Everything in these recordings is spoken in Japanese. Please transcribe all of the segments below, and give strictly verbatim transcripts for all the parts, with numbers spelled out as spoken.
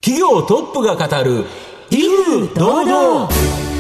企業トップが語る威風堂々。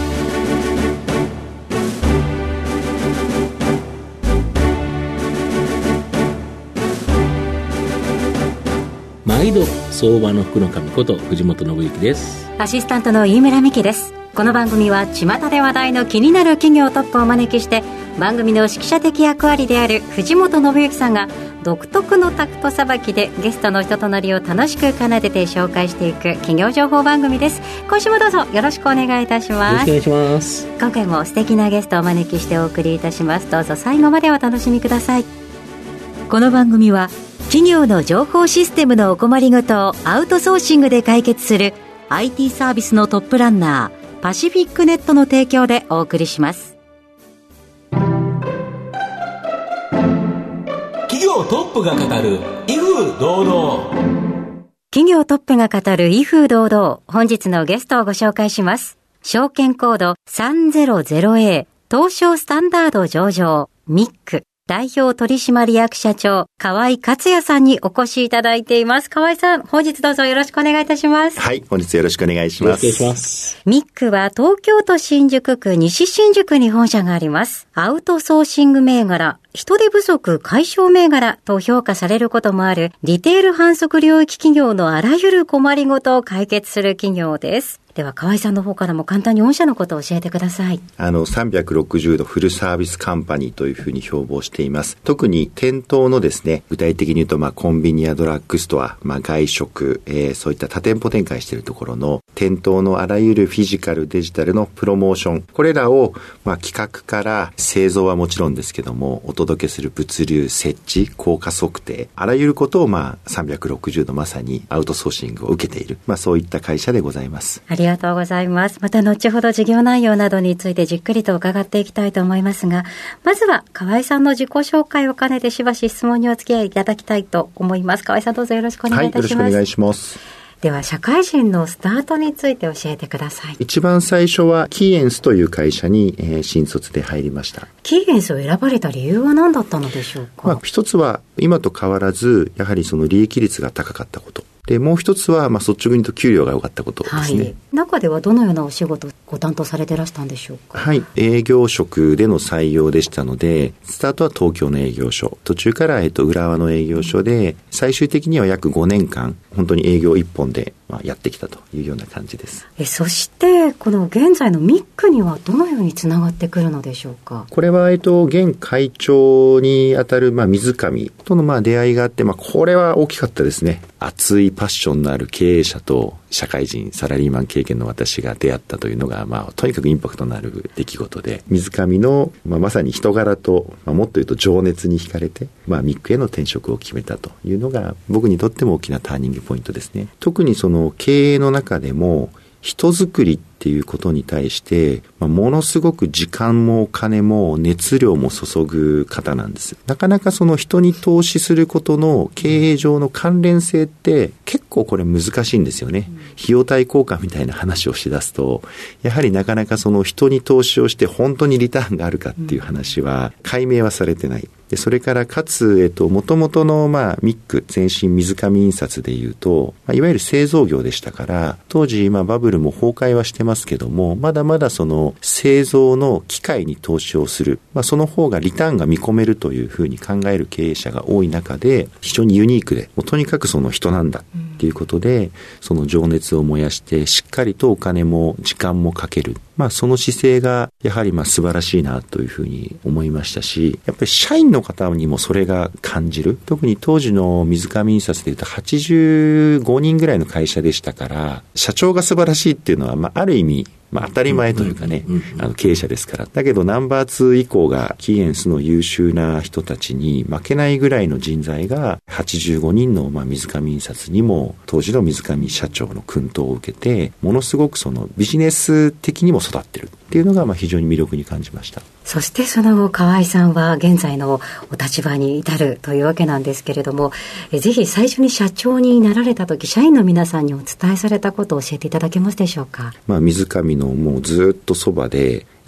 毎度相場の福の神こと藤本信之です。 アシスタントの飯村美希です。この番組は巷で話題の気になる企業トップをお招きして、番組の指揮者的役割である藤本信之さんが独特のタクトさばきでゲストの人となりを楽しく奏でて紹介していく企業情報番組です。今週もどうぞよろしくお願いいたします。 よろしくお願いします。 今回も素敵なゲストをお招きしてお送りいたします。どうぞ最後までお楽しみください。この番組は企業の情報システムのお困りごとをアウトソーシングで解決する アイティー サービスのトップランナーパシフィックネットの提供でお送りします。 企業トップが語る威風堂々。 企業トップが語る威風堂々。本日のゲストをご紹介します。証券コード さんぜろぜろエー 東証スタンダード上場ミック代表取締役社長河合克也さんにお越しいただいています。河合さん、本日どうぞよろしくお願いいたします。 はい、本日よろしくお願いします。 よろしくお願いします。 ミックは東京都新宿区西新宿に本社があります。アウトソーシング銘柄、人手不足解消銘柄と評価されることもあるリテール販促領域企業のあらゆる困りごとを解決する企業です。では河合さんの方からも簡単に御社のことを教えてください。 あのさんびゃくろくじゅうどフルサービスカンパニーというふうに標榜しています。特に店頭のですね、具体的に言うとまあコンビニやドラッグストア、まあ、外食、えー、そういった多店舗展開しているところの店頭のあらゆるフィジカルデジタルのプロモーション、これらをまあ企画から製造はもちろんですけども、お届けする物流、設置、効果測定、あらゆることをまあさんびゃくろくじゅうどまさにアウトソーシングを受けている、まあ、そういった会社でございます。 ありがとうございます。また後ほど事業内容などについてじっくりと伺っていきたいと思いますが、まずは河合さんの自己紹介を兼ねてしばし質問にお付き合いいただきたいと思います。河合さんどうぞよろしくお願いいたします。 はい、よろしくお願いします。 では社会人のスタートについて教えてください。 一番最初はキーエンスという会社に、えー、新卒で入りました。 キーエンスを選ばれた理由は何だったのでしょうか。 まあ、一つは今と変わらずやはりその利益率が高かったこと。でもう一つは、まあ、率直に言うと給料が良かったことですね。はい、 中ではどのようなお仕事をご担当されてらしたんでしょうか。 はい、営業職での採用でしたので、スタートは東京の営業所、途中から、えっと、浦和の営業所で、最終的には約ごねんかん本当に営業一本で、まあ、やってきたというような感じです。 えそしてこの現在のミックにはどのようにつながってくるのでしょうか。 これは、えっと、現会長にあたる、まあ、水上との、まあ、出会いがあって、まあ、これは大きかったですね。熱いパッションのある経営者と社会人サラリーマン経験の私が出会ったというのが、まあ、とにかくインパクトのある出来事で、水上の、まあ、まさに人柄と、まあ、もっと言うと情熱に惹かれて、まあ、ミックへの転職を決めたというのが僕にとっても大きなターニングポイントですね。特にその経営の中でも人づくりっていうことに対して、まあ、ものすごく時間もお金も熱量も注ぐ方なんです。なかなかその人に投資することの経営上の関連性って結構これ難しいんですよね。うん、費用対効果みたいな話をしだすと、やはりなかなかその人に投資をして本当にリターンがあるかっていう話は解明はされてない。でそれからかつ、えっと、元々の、まあ、ミック、前身水上印刷でいうと、まあ、いわゆる製造業でしたから、当時、まあ、バブルも崩壊はしてますけども、まだまだその製造の機械に投資をする、まあ、その方がリターンが見込めるというふうに考える経営者が多い中で、非常にユニークで、もうとにかくその人なんだっていうことで、その情熱を燃やして、しっかりとお金も時間もかける。まあ、その姿勢がやはりまあ素晴らしいなというふうに思いましたし、やっぱり社員の方にもそれが感じる。特に当時の水上印刷でいうとはちじゅうごにんぐらいの会社でしたから、社長が素晴らしいっていうのは、まあ、ある意味まあ、当たり前というかね、あの経営者ですから。だけどナンバーツー以降がキーエンスの優秀な人たちに負けないぐらいの人材がはちじゅうごにんのまあ水上印刷にも当時の水上社長の薫陶を受けて、ものすごくそのビジネス的にも育ってるっていうのがまあ非常に魅力に感じました。 そしてその後河合さんは現在のお立場に至るというわけなんですけれども、えぜひ最初に社長になられた時、社員の皆さんにお伝えされたことを教えていただけますでしょうか。 まあ、水上のもうずっとそばで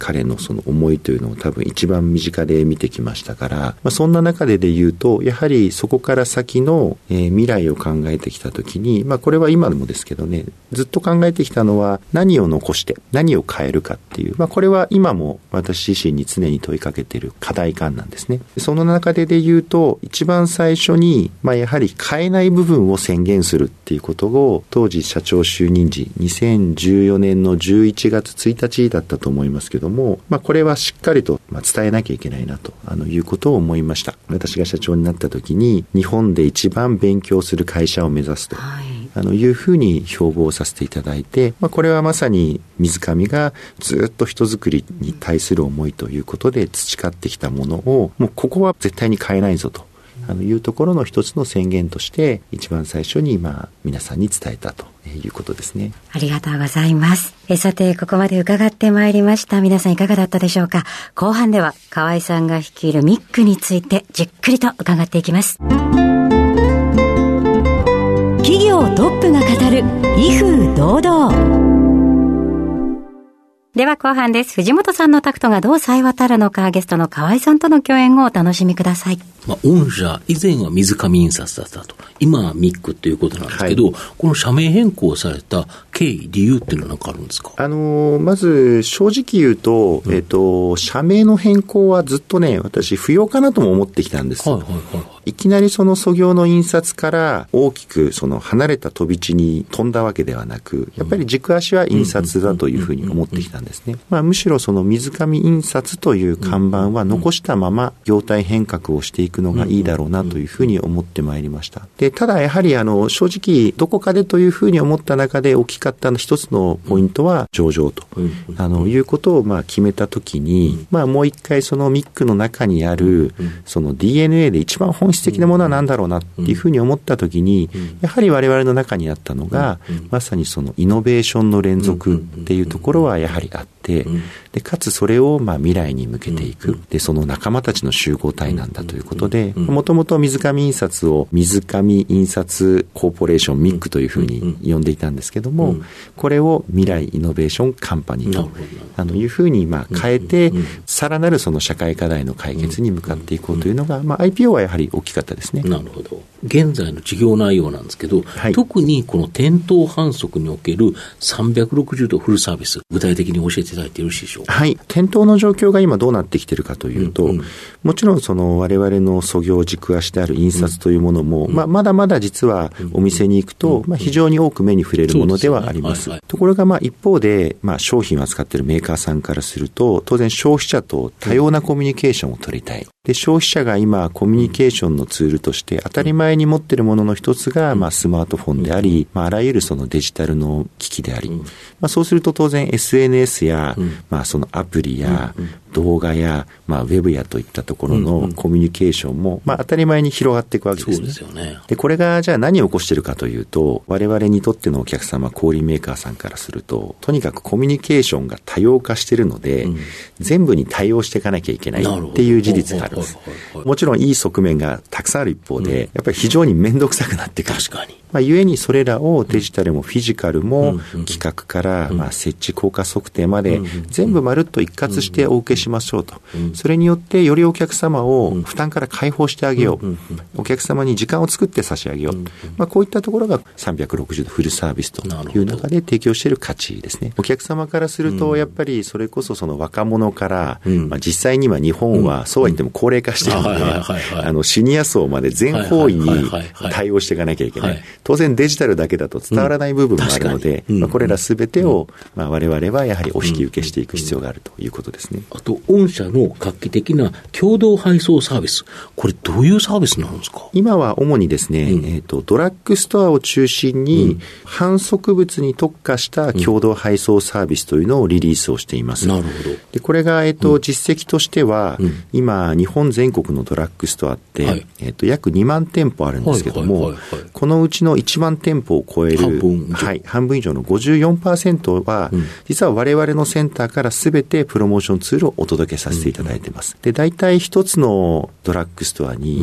彼のその思いというのを多分一番身近で見てきましたから、まあ、そんな中でで言うと、やはりそこから先の、えー、未来を考えてきたときに、まあこれは今でもですけどね、ずっと考えてきたのは何を残して何を変えるかっていう、まあこれは今も私自身に常に問いかけている課題感なんですね。その中でで言うと、一番最初に、まあやはり変えない部分を宣言するっていうことを、当時社長就任時、にせんじゅうよねんのじゅういちがつついたちだったと思いますけども、まあこれはしっかりと伝えなきゃいけないなとあのいうことを思いました。私が社長になった時に、日本で一番勉強する会社を目指すと、はい、あのいうふうに標榜させていただいて、まあ、これはまさに水上がずっと人づくりに対する思いということで培ってきたものを、もうここは絶対に変えないぞとあのいうところの一つの宣言として一番最初に今皆さんに伝えたということですね。 ありがとうございます。えさて、ここまで伺ってまいりました。皆さんいかがだったでしょうか。後半では河合さんが率いるミックについてじっくりと伺っていきます。企業トップが語る威風堂々。では後半です。藤本さんのタクトがどう冴え渡るのか、ゲストの河合さんとの共演をお楽しみください。 まあ、御社以前は水上印刷だったと、今はミックということなんですけど、はい、この社名変更された経緯理由っていうのは何かあるんですか。 あのー、まず正直言うと、うん、えっと社名の変更はずっとね、私不要かなとも思ってきたんです。はいはいはい、いきなりその塑業の印刷から大きくその離れた飛び地に飛んだわけではなく、やっぱり軸足は印刷だというふうに思ってきたんですね。まあ、むしろその水上印刷という看板は残したまま業態変革をしていくのがいいだろうなというふうに思ってまいりました。で、ただやはりあの正直どこかでというふうに思った中で大きかった一つのポイントは上場とあのいうことをまあ決めたときに、まあもう一回そのミックの中にあるその ディーエヌエー で一番本質的なものは何だろうなっていうふうに思ったときに、やはり我々の中にあったのがまさにそのイノベーションの連続っていうところはやはりあって、でかつそれをまあ未来に向けていく、でその仲間たちの集合体なんだということで、もともと水上印刷を水上印刷コーポレーションミックというふうに呼んでいたんですけども、これを未来イノベーションカンパニーとあのいうふうにまあ変えて、さらなるその社会課題の解決に向かっていこうというのが、まあ アイピーオー はやはり大きかったですね。 なるほど。現在の事業内容なんですけど、はい、特にこの店頭販促におけるさんびゃくろくじゅうどフルサービス、具体的に教えていただいてよろしいでしょうか。 はい。店頭の状況が今どうなってきているかというと、うんうん、もちろんその我々の創業軸足である印刷というものも、うんまあ、まだまだ実はお店に行くと、まあ、非常に多く目に触れるものではあります。うんうん、ところがまあ一方で、まあ、商品を扱っているメーカーさんからすると、当然消費者と多様なコミュニケーションを取りたい。で、消費者が今コミュニケーションのツールとして当たり前に持っているものの一つが、まあ、スマートフォンであり、まあ、あらゆるそのデジタルの機器であり、まあ、そうすると当然 エスエヌエス や、まあ、そのアプリや動画や、まあ、ウェブやといったところのコミュニケーションも、まあ、当たり前に広がっていくわけですね。 そうですよね。 で、これがじゃあ何を起こしているかというと、我々にとってのお客様、小売メーカーさんからすると、とにかくコミュニケーションが多様化しているので、うん、全部に対応していかなきゃいけないっていう事実があるんです。もちろんいい側面がたくさんある一方で、うん、やっぱり非常に面倒くさくなってくる。 確かに。 まあ、ゆえにそれらをデジタルもフィジカルも企画からまあ設置効果測定まで全部まるっと一括してお受けしましょうと。それによってよりお客様を負担から解放してあげよう。お客様に時間を作って差し上げよう。まあ、こういったところがさんびゃくろくじゅうどフルサービスという中で提供している価値ですね。お客様からするとやっぱりそれこそその若者からまあ実際には日本はそうは言っても高齢化しているので、あのシニア層まで全方位に対応していかなきゃいけない。当然デジタルだけだと伝わらない部分もあるので、うんまあ、これらすべてを、まあ、我々はやはりお引き受けしていく必要があるということですね。 あと御社の画期的な共同配送サービス、これどういうサービスなんですか。 今は主にですね、うんえーと、ドラッグストアを中心に販促物に特化した共同配送サービスというのをリリースをしています。 なるほど。 でこれが、えーとうん、実績としては、うん、今日本全国のドラッグストアって、はいえーと、約にまんてんぽあるんですけども、はいはいはいはい、このうちのいちまんてんぽを超える半分、 はい、半分以上の ごじゅうよんパーセント は、うん、実は我々のセンターからすべてプロモーションツールをお届けさせていただいています。で、大体一つのドラッグストアに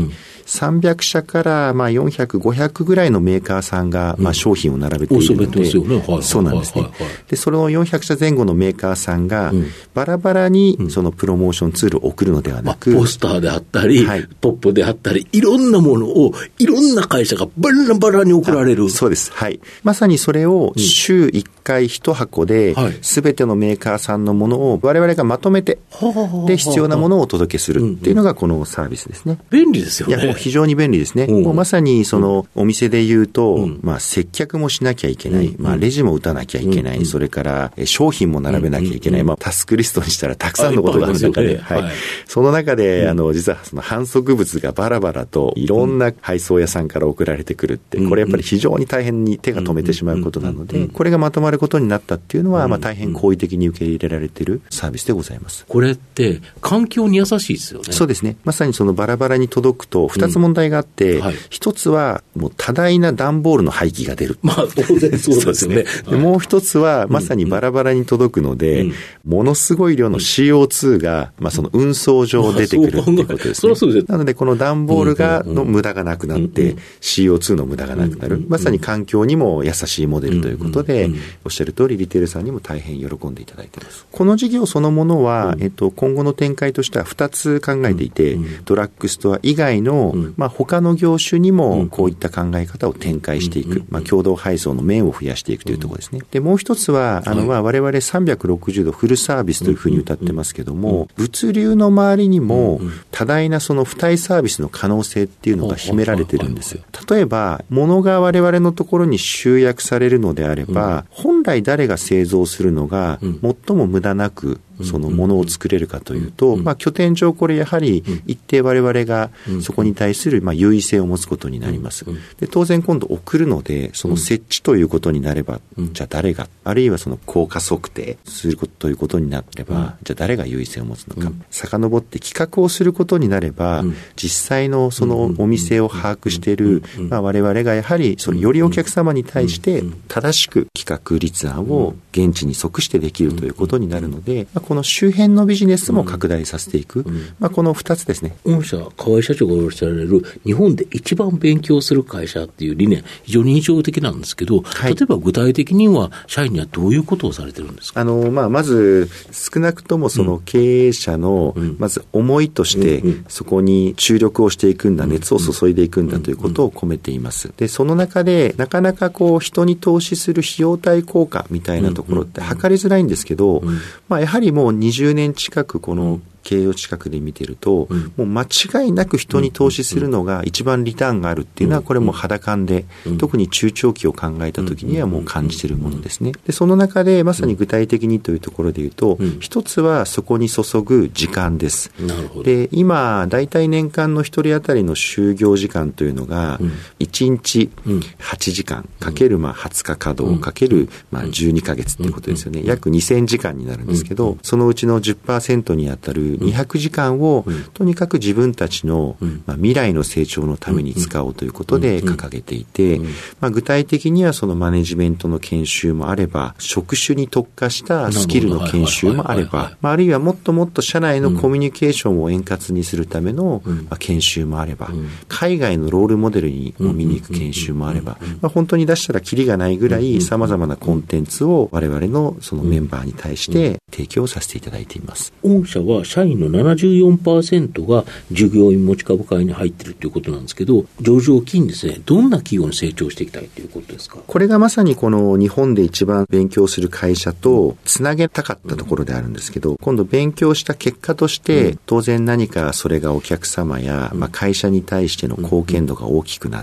さんびゃくしゃからまあよんひゃく、ごひゃくぐらいのメーカーさんがまあ商品を並べているので、そうなんですね。で、そのよんひゃくしゃ前後のメーカーさんがバラバラにそのプロモーションツールを送るのではなく、 まあ、ポスターであったり、はい、ポップであったり、いろんなものをいろんな会社がバラバラに送られる。 そうです。はい。まさにそれを週いっかいいち箱で、すべてのメーカーさんのものを我々がまとめて、で、必要なものをお届けするっていうのがこのサービスですね。 便利ですよね。 いや、もう非常に便利ですね。もうまさにそのお店で言うと、うん、まあ接客もしなきゃいけない、うん、まあレジも打たなきゃいけない、うん、それから商品も並べなきゃいけない、うん、まあタスクリストにしたらたくさんのことがある中で、はい。はい、その中で、うん、あの、実はその販促物がバラバラといろんな配送屋さんから送られてくるって、これやっぱり非常に大変に手が止めてしまうことなので、これがまとまることになったっていうのは、まあ大変好意的に受け入れられているサービスでございます。 これって環境に優しいですよね。 そうですね。まさにそのバラバラに届くとふたつ問題があって、うんはい、ひとつはもう多大な段ボールの廃棄が出る。 まあ当然そうですよね。 でもう一つはまさにバラバラに届くので、うんうん、ものすごい量の シーオーツー が、まあ、その運送上出てくるっていうことですね。そうですなのでこの段ボールがの無駄がなくなって、うんうん、シーオーツー の無駄がなくなる、うんうん、まさに環境にも優しいモデルということで、うんうん、おっしゃる通りリテールさんにも大変喜んでいただいています。この事業そのものは、うんえっと、今後の展開としてはふたつ考えていて、うん、ドラッグストア以外の、うんまあ、他の業種にもこういった考え方を展開していく、うんまあ、共同配送の面を増やしていくというところですね。でもう一つはあの、まあ、我々さんびゃくろくじゅうどフルサービスというふうに謳ってますけども、物流の周りにも多大なその付帯サービスの可能性っていうのが秘められてるんですよ。例えば物が我々のところに集約されるのであれば、本来誰が製造するのが最も無駄なくそのものを作れるかというと、まあ、拠点上これやはり一定我々がそこに対するまあ優位性を持つことになります。で当然今度送るのでその設置ということになれば、じゃあ誰があるいはその効果測定することということになれば、じゃあ誰が優位性を持つのか、遡って企画をすることになれば、実際のそのお店を把握しているまあ我々がやはりそのよりお客様に対して正しく企画立案を現地に即してできるということになるので、この周辺のビジネスも拡大させていく、うんまあ、このふたつですね。 御社河合社長がおっしゃられる日本で一番勉強する会社っていう理念非常に印象的なんですけど、はい、例えば具体的には社員にはどういうことをされてるんですか。 あの、まあ、まず少なくともその経営者のまず思いとしてそこに注力をしていくんだ、熱を注いでいくんだということを込めています。でその中でなかなかこう人に投資する費用対効果みたいなところって測りづらいんですけど、まあ、やはりもうにじゅうねん近くこの経営を近くで見てると、うん、もう間違いなく人に投資するのが一番リターンがあるっていうのはこれも肌感で、うん、特に中長期を考えた時にはもう感じているものですね。でその中でまさに具体的にというところで言うと、うん、一つはそこに注ぐ時間です。なるほど。で今だいたい年間の一人当たりの就業時間というのが、うん、いちにちはちじかんかけるまあはつか稼働かけるまあじゅうにかげつっていうことですよね。約にせんじかんになるんですけど、そのうちの じゅっパーセント にあたるにひゃくじかんを、うん、とにかく自分たちの、うんまあ、未来の成長のために使おうということで掲げていて、うんうんまあ、具体的にはそのマネジメントの研修もあれば、職種に特化したスキルの研修もあれば、あるいはもっともっと社内のコミュニケーションを円滑にするための、うんまあ、研修もあれば、うん、海外のロールモデルに見に行く研修もあれば、まあ、本当に出したらキリがないぐらい様々なコンテンツを我々のそのメンバーに対して提供させていただいています。 御社は社員のななじゅうよんパーセントが従業員持ち株会に入っているということなんですけど、上場を機にですね、どんな企業に成長していきたいということですか。 これがまさにこの日本で一番勉強する会社とつなげたかったところであるんですけど、今度勉強した結果として当然何かそれがお客様やまあ会社に対しての貢献度が大きくなって、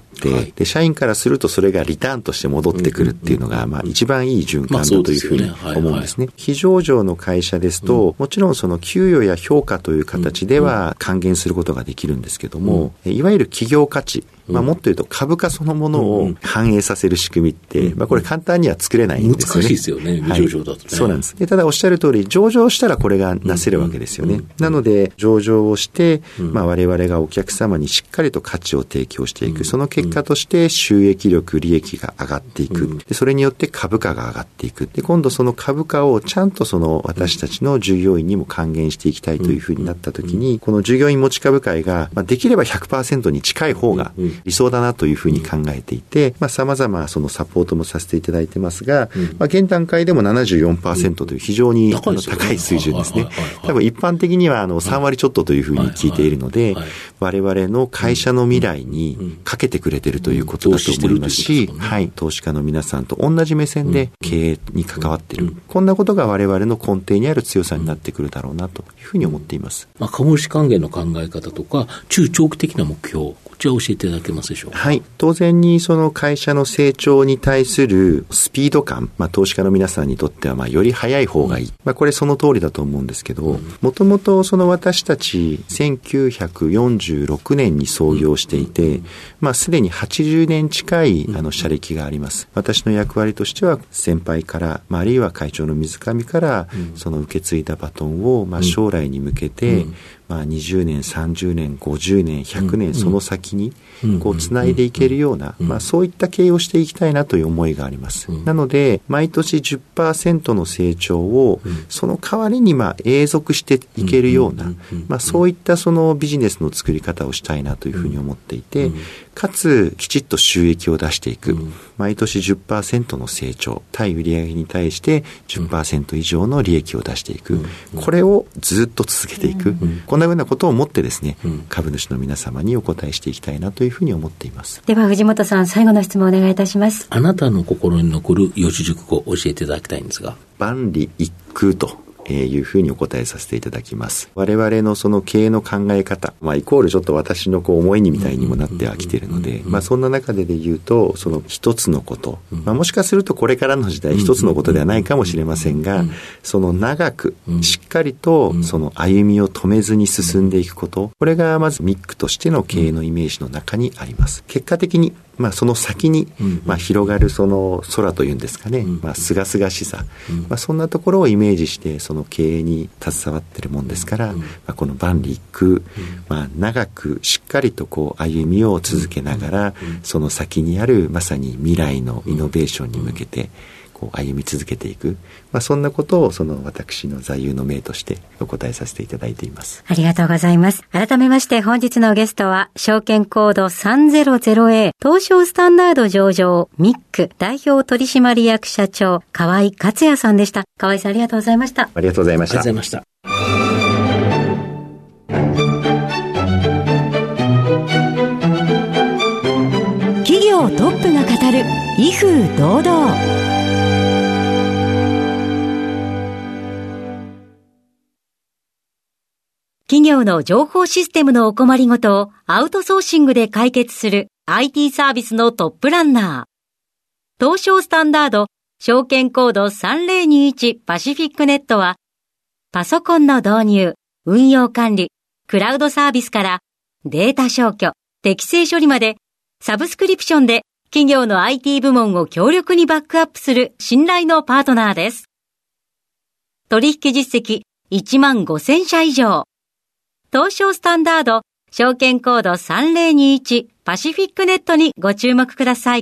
で社員からするとそれがリターンとして戻ってくるっていうのがまあ一番いい循環だというふうに思うんですね。非上場の会社ですともちろんその給与や評価という形では還元することができるんですけども、うん、いわゆる企業価値うん、まあ、もっと言うと株価そのものを反映させる仕組みって、うん、まあ、これ簡単には作れないんですよね。 難しいですよね、未上場だとね、 はい、そうなんです。で、ただおっしゃる通り、上場したらこれがなせるわけですよね。うんうん、なので、上場をして、うん、まあ、我々がお客様にしっかりと価値を提供していく。うん、その結果として収益力、利益が上がっていく。うん、で、それによって株価が上がっていく。で、今度その株価をちゃんとその私たちの従業員にも還元していきたいというふうになったときに、この従業員持ち株会が、まあ、できれば ひゃくパーセント に近い方が理想だなというふうに考えていて、まあ、様々そのサポートもさせていただいてますが、まあ、現段階でも ななじゅうよんパーセント という非常に高い水準ですね。多分一般的にはあのさんわりちょっとというふうに聞いているので、我々の会社の未来にかけてくれているということだと思いますし、はい、投資家の皆さんと同じ目線で経営に関わっている。こんなことが我々の根底にある強さになってくるだろうなというふうに思っています。 まあ、株主還元の考え方とか、中長期的な目標、こちら教えていただけますでしょうか。 はい。当然にその会社の成長に対するスピード感、まあ、投資家の皆さんにとってはまあより早い方がいい。まあ、これその通りだと思うんですけど、もともとその私たちせんきゅうひゃくよんじゅうろくねんに創業していて、まあ、すでにはちじゅうねん近いあの社歴があります。私の役割としては先輩から、まあ、あるいは会長の水上からその受け継いだバトンをまあ将来に向けて、まあ、にじゅうねん、さんじゅうねん、ごじゅうねん、ひゃくねん、その先にこうつないでいけるような、まあ、そういった経営をしていきたいなという思いがあります。なので毎年 じゅっパーセント の成長をその代わりにまあ永続していけるような、まあ、そういったそのビジネスの作り方をしたいなというふうに思っていて、かつきちっと収益を出していく、毎年 じゅっパーセント の成長、対売上に対して じゅっパーセント 以上の利益を出していく、これをずっと続けていく、こんなようなことをもってですね、株主の皆様にお答えしていきたいなというふうに思っています。 では藤本さん、最後の質問をお願いいたします。 あなたの心に残る四字熟語を教えていただきたいんですが。 万里一空というふうにお答えさせていただきます。我々のその経営の考え方、まあイコールちょっと私のこう思いにみたいにもなってはきているので、まあそんな中でで言うと、その一つのこと、まあもしかするとこれからの時代一つのことではないかもしれませんが、その長くしっかりとその歩みを止めずに進んでいくこと、これがまずミックとしての経営のイメージの中にあります。結果的にまあ、その先に、まあ、広がるその空というんですかね、まあ、すがすがしさ、まあ、そんなところをイメージしてその経営に携わっているもんですから、まあ、この万里一空、まあ、長くしっかりとこう歩みを続けながら、その先にあるまさに未来のイノベーションに向けてこう歩み続けていく、まあ、そんなことをその私の座右の銘としてお答えさせていただいています。 ありがとうございます。改めまして本日のゲストは証券コード さんぜろぜろエー 東証スタンダード上場ミック代表取締役社長河合克也さんでした。河合さん、ありがとうございました。 ありがとうございました。 ありがとうございました。 企業トップが語る威風堂々。企業の情報システムのお困りごとをアウトソーシングで解決する アイティー サービスのトップランナー。東証スタンダード証券コードさんぜろにいちパシフィックネットはパソコンの導入、運用管理、クラウドサービスからデータ消去、適正処理までサブスクリプションで企業の アイティー 部門を強力にバックアップする信頼のパートナーです。取引実績いちまんごせんしゃ以上。東証スタンダード証券コードさんぜろにいちパシフィックネットにご注目ください。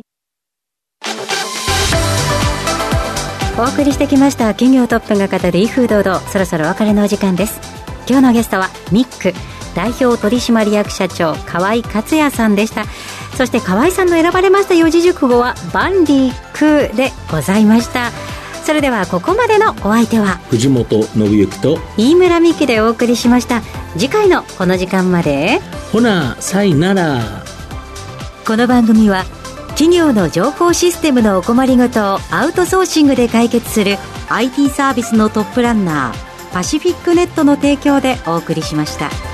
お送りしてきました企業トップが語る威風堂々、そろそろお別れのお時間です。今日のゲストはミック代表取締役社長河合克也さんでした。そして河合さんの選ばれました四字熟語は万里一空でございました。それではここまでのお相手は藤本信之と飯村美希でお送りしました。次回のこの時間までほなさいなら。 この番組は企業の情報システムのお困りごとをアウトソーシングで解決する アイティー サービスのトップランナーパシフィックネットの提供でお送りしました。